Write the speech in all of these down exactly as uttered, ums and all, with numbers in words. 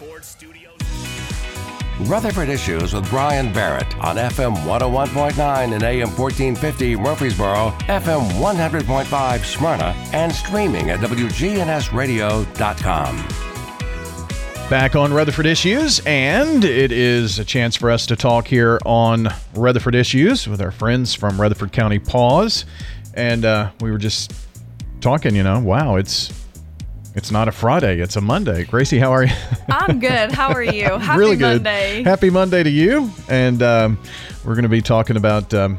Ford Studios. Rutherford Issues with Brian Barrett on F M one oh one point nine and A M fourteen fifty Murfreesboro, F M one hundred point five Smyrna, and streaming at W G N S radio dot com. Back on Rutherford Issues, and it is a chance for us to talk here on Rutherford Issues with our friends from Rutherford County Paws. And uh, we were just talking, you know, wow, it's it's not a Friday, it's a Monday. Gracie, how are you? I'm good. How are you? Happy really good. Monday. Happy Monday to you. And um, we're going to be talking about, um,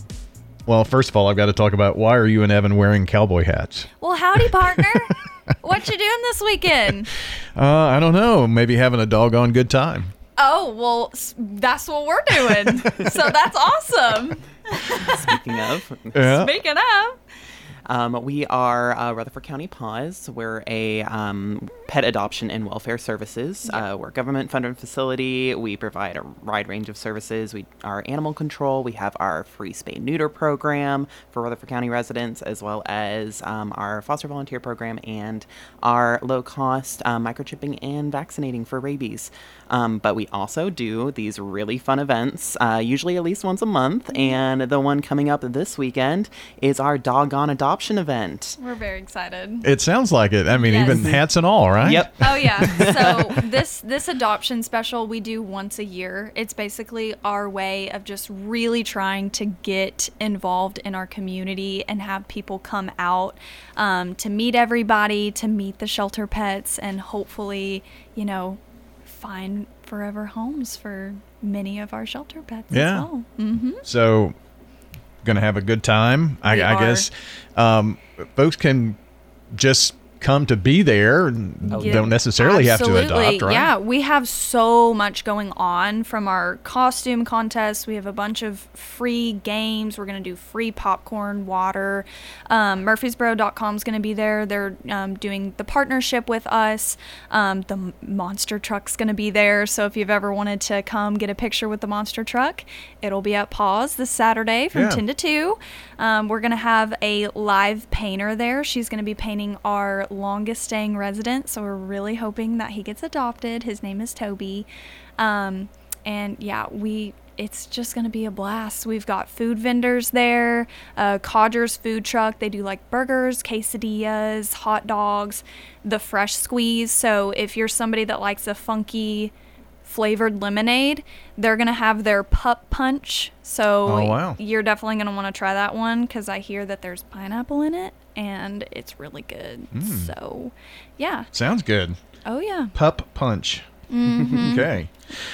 well, first of all, I've got to talk about why are you and Evan wearing cowboy hats? Well, howdy, partner. What you doing this weekend? Uh, I don't know. Maybe having a doggone good time. Oh, well, s- that's what we're doing. So that's awesome. Speaking of, Yeah. Speaking of. um, we are uh, Rutherford County Paws. We're a um, pet adoption and welfare services. Uh, we're a government-funded facility. We provide a wide range of services. We are animal control. We have our free spay-neuter program for Rutherford County residents, as well as um, our foster volunteer program and our low-cost uh, microchipping and vaccinating for rabies. Um, but we also do these really fun events, uh, usually at least once a month. And the one coming up this weekend is our Doggone Adoption event. We're very excited. It sounds like it. I mean, Yes. even hats and all, right? Yep. Oh yeah. So this this adoption special we do once a year. It's basically our way of just really trying to get involved in our community and have people come out um, to meet everybody, to meet the shelter pets, and hopefully, you know, find forever homes for many of our shelter pets Yeah. as well. Mm-hmm. So, going to have a good time, I, We I are. guess. Um, folks can just come to be there and Yeah, don't necessarily have to absolutely. adopt, right? Yeah, we have so much going on from our costume contest. We have a bunch of free games. We're going to do free popcorn, water. Um, Murfreesboro dot com is going to be there. They're um, doing the partnership with us. Um, the m- monster truck's going to be there. So if you've ever wanted to come get a picture with the monster truck, it'll be at Paws this Saturday from Yeah. ten to two. Um, we're going to have a live painter there. She's going to be painting our longest staying resident, so we're really hoping that he gets adopted. His name is Toby. Um, and yeah, we it's just going to be a blast. We've got food vendors there, uh, Codger's food truck. They do like burgers, quesadillas, hot dogs, the fresh squeeze. So if you're somebody that likes a funky flavored lemonade, they're gonna have their pup punch. So Oh, wow. you're definitely gonna want to try that one because I hear that there's pineapple in it and it's really good. Mm. So yeah. Sounds good. Oh yeah. Pup punch. Mm-hmm. Okay.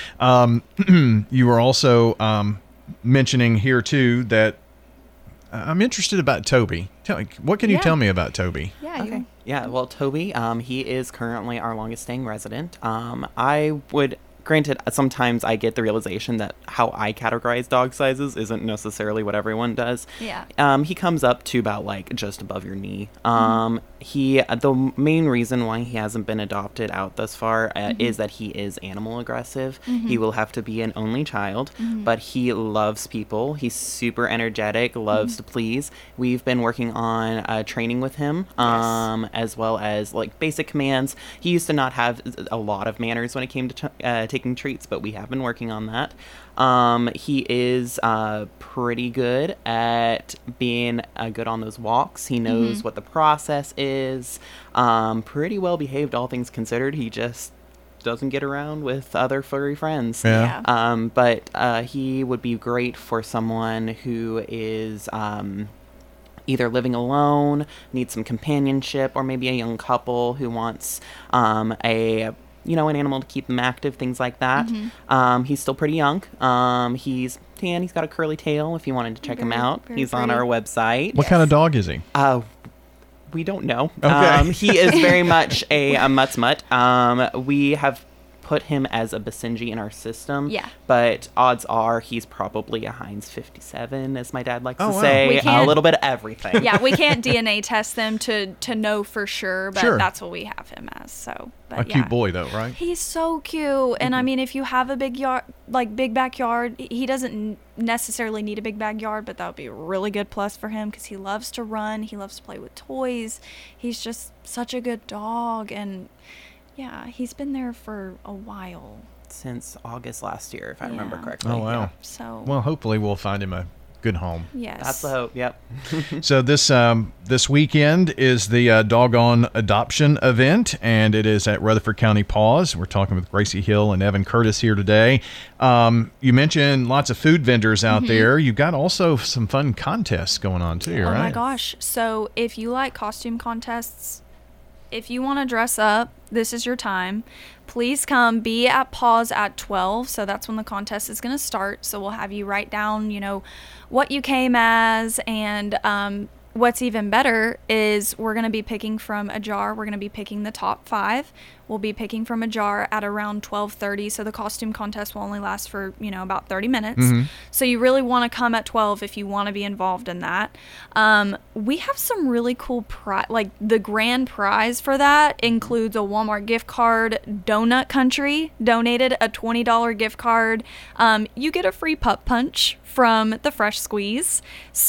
Um, you were also um, mentioning here, too, that I'm interested about Toby. Tell me, what can you Yeah. tell me about Toby? Yeah. Okay. You, Yeah, well, Toby, um, he is currently our longest staying resident. Um, I would, granted, sometimes I get the realization that how I categorize dog sizes isn't necessarily what everyone does. Yeah. Um, he comes up to about like just above your knee. Um, he, the main reason why he hasn't been adopted out thus far uh, is that he is animal aggressive. He will have to be an only child, but he loves people. He's super energetic, loves to please. We've been working on uh, training with him, um, as well as like basic commands. He used to not have a lot of manners when it came to t- uh, taking treats, but we have been working on that. Um, he is uh, pretty good at being uh, good on those walks. He knows what the process is. Um, pretty well behaved, all things considered. He just doesn't get around with other furry friends. Yeah. Yeah. Um, but uh, he would be great for someone who is um, either living alone, needs some companionship, or maybe a young couple who wants um, a you know, an animal to keep them active, things like that. Um, he's still pretty young. Um, he's tan. He's got a curly tail. If you wanted to check him Very- out, very he's on pretty. our website. What kind of dog is he? Uh, we don't know. Okay. Um, he is very much a, a mutt mutt. Um, we have put him as a Basenji in our system. Yeah. But odds are he's probably a Heinz fifty-seven, as my dad likes Oh, to wow. say. We A can't- little bit of everything. Yeah, we can't D N A test them to to know for sure, but Sure. that's what we have him as. So, but A yeah. cute boy, though, right? He's so cute, and I mean, if you have a big yard, like big backyard, he doesn't n- necessarily need a big backyard, but that would be a really good plus for him because he loves to run, he loves to play with toys. He's just such a good dog, and Yeah, he's been there for a while. Since August last year, if I remember Yeah. correctly. Oh, wow. Yeah. So, Well, hopefully we'll find him a good home. yes. That's the hope. Yep. So this um, this weekend is the uh, Doggone Adoption event, and it is at Rutherford County Paws. We're talking with Gracie Hill and Evan Curtis here today. Um, you mentioned lots of food vendors out there. You've got also some fun contests going on too, Oh right? my gosh. So if you like costume contests, if you want to dress up, this is your time. Please come be at Paws at twelve. So that's when the contest is going to start. So we'll have you write down, you know, what you came as. And um, what's even better is we're going to be picking from a jar. We're going to be picking the top five. We'll be picking from a jar at around twelve thirty. So the costume contest will only last for, you know, about thirty minutes. So you really want to come at twelve if you want to be involved in that. Um, we have some really cool pri- like the grand prize for that includes a Walmart gift card. Donut Country donated a twenty dollars gift card. Um, you get a free pup punch from the Fresh Squeeze.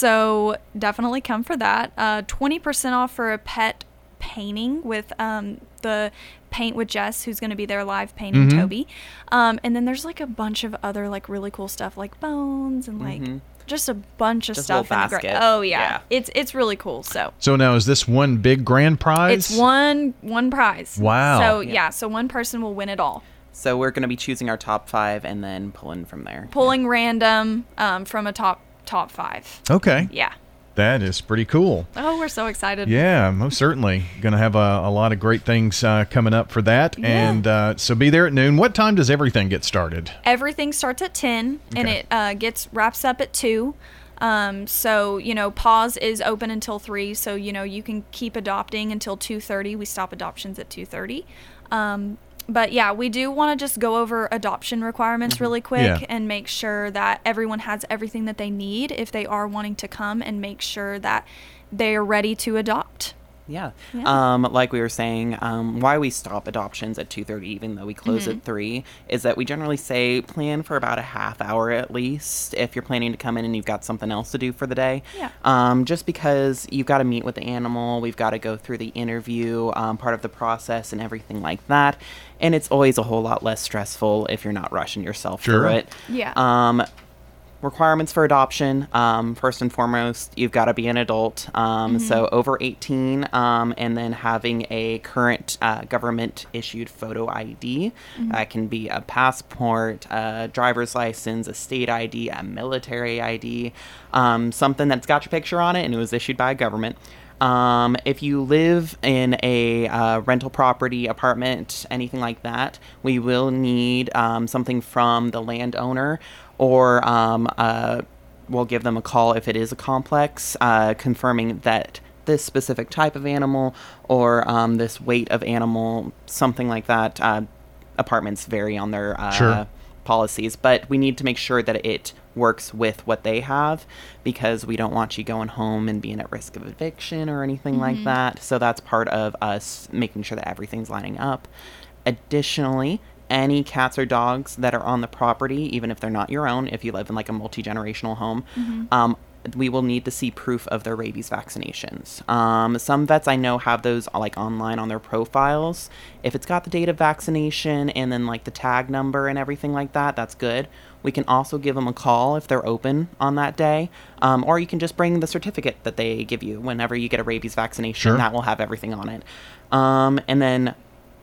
So definitely come for that. Uh, twenty percent off for a pet painting with um, the Paint with Jess, who's going to be there live painting Toby. Um, and then there's like a bunch of other like really cool stuff like bones and like just a bunch of Just a little stuff. in the gra- basket. oh yeah. Yeah. It's it's really cool. So So now is this one big grand prize? it's one one prize. Wow. So Yeah. yeah, so one person will win it all. So we're going to be choosing our top five and then pulling from there. Pulling random um, from a top top five. Okay. Yeah. That is pretty cool. Oh, we're so excited. Yeah, most certainly. Going to have a, a lot of great things uh, coming up for that. Yeah. And uh, so be there at noon. What time does everything get started? Everything starts at ten and Okay. it uh, gets wraps up at two. Um, so, you know, Paws is open until three. So, you know, you can keep adopting until two thirty. We stop adoptions at two thirty. Um, but yeah, we do want to just go over adoption requirements really quick Yeah. and make sure that everyone has everything that they need if they are wanting to come, and make sure that they are ready to adopt. Yeah. Yeah. Um, like we were saying, um, why we stop adoptions at two thirty, even though we close Mm-hmm. at three, is that we generally say plan for about a half hour at least if you're planning to come in and you've got something else to do for the day. Yeah. Um, just because you've got to meet with the animal, we've got to go through the interview, um, part of the process and everything like that. And it's always a whole lot less stressful if you're not rushing yourself Sure. through it. Yeah. Um, requirements for adoption, um, first and foremost, you've got to be an adult, um, so over eighteen, um, and then having a current uh, government issued photo I D. That can be a passport, a driver's license, a state I D, a military I D, um, something that's got your picture on it and it was issued by a government. Um, if you live in a uh, rental property, apartment, anything like that, we will need um, something from the landowner, or um, uh, we'll give them a call if it is a complex, uh, confirming that this specific type of animal or um, this weight of animal, something like that. Uh, apartments vary on their uh, Sure. policies, but we need to make sure that it works with what they have, because we don't want you going home and being at risk of eviction or anything like that. So that's part of us making sure that everything's lining up. Additionally, any cats or dogs that are on the property, even if they're not your own, if you live in like a multi-generational home, um, we will need to see proof of their rabies vaccinations. Um, some vets I know have those like online on their profiles. If it's got the date of vaccination and then like the tag number and everything like that, that's good. We can also give them a call if they're open on that day. Um, or you can just bring the certificate that they give you whenever you get a rabies vaccination. Sure. That will have everything on it. Um, and then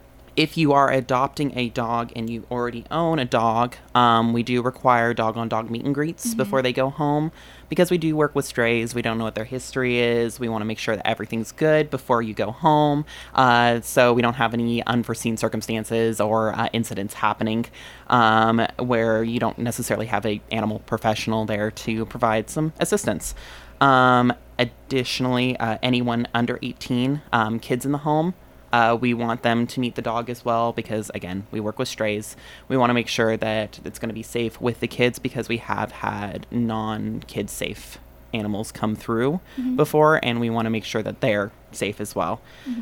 if you are adopting a dog and you already own a dog, um, we do require dog-on-dog meet and greets before they go home, because we do work with strays. We don't know what their history is. We want to make sure that everything's good before you go home, uh, so we don't have any unforeseen circumstances or uh, incidents happening um, where you don't necessarily have a animal professional there to provide some assistance. Um, additionally, uh, anyone under eighteen, um, kids in the home, Uh, we want them to meet the dog as well, because again, we work with strays. We want to make sure that it's going to be safe with the kids, because we have had non-kid safe animals come through before, and we want to make sure that they're safe as well.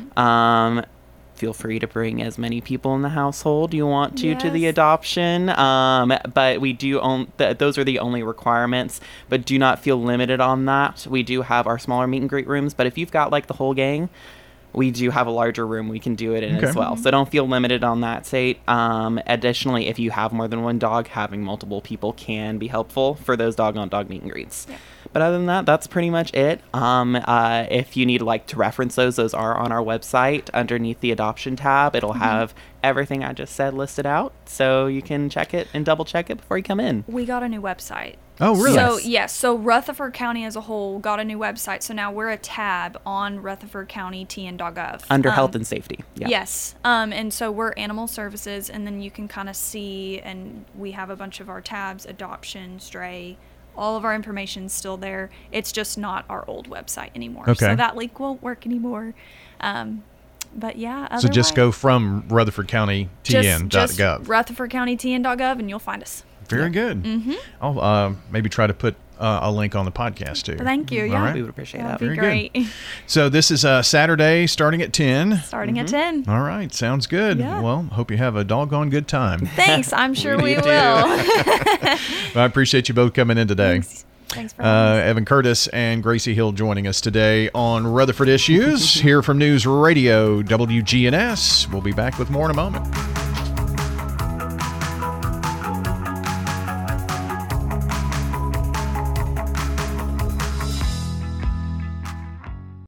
Um, feel free to bring as many people in the household you want to to the Yes. adoption, um, but we do own th- those are the only requirements, but do not feel limited on that. We do have our smaller meet and greet rooms, but if you've got like the whole gang, we do have a larger room we can do it in Okay. as well. So don't feel limited on that state. Um, additionally, if you have more than one dog, having multiple people can be helpful for those dog-on-dog meet and greets. Yeah. But other than that, that's pretty much it. Um, uh, if you need like to reference those, those are on our website underneath the adoption tab. It'll Mm-hmm. have everything I just said listed out, so you can check it and double check it before you come in. We got a new website. Oh, really? So, yes. So, Rutherford County as a whole got a new website. So, now we're a tab on Rutherford County T N dot gov. Under Um, health and safety. Yeah. Yes. Um, and so, we're animal services, and then you can kind of see, and we have a bunch of our tabs adoption, stray. All of our information's still there. It's just not our old website anymore. Okay. So, that link won't work anymore. Um, but, yeah. So just otherwise- go from Rutherford County T N dot just, gov. just Rutherford County T N dot gov, and you'll find us. Very good. Mm-hmm. I'll uh, maybe try to put uh, a link on the podcast too. Thank you. All Yeah. right. We would appreciate That'd that. be Very great. So this is uh, Saturday starting at ten. Starting at ten. All right. Sounds good. Yeah. Well, hope you have a doggone good time. Thanks. I'm sure we, do too. will. Well, I appreciate you both coming in today. Thanks. Thanks for Uh, having us. Evan Curtis and Gracie Hill joining us today on Rutherford Issues here from News Radio W G N S. We'll be back with more in a moment.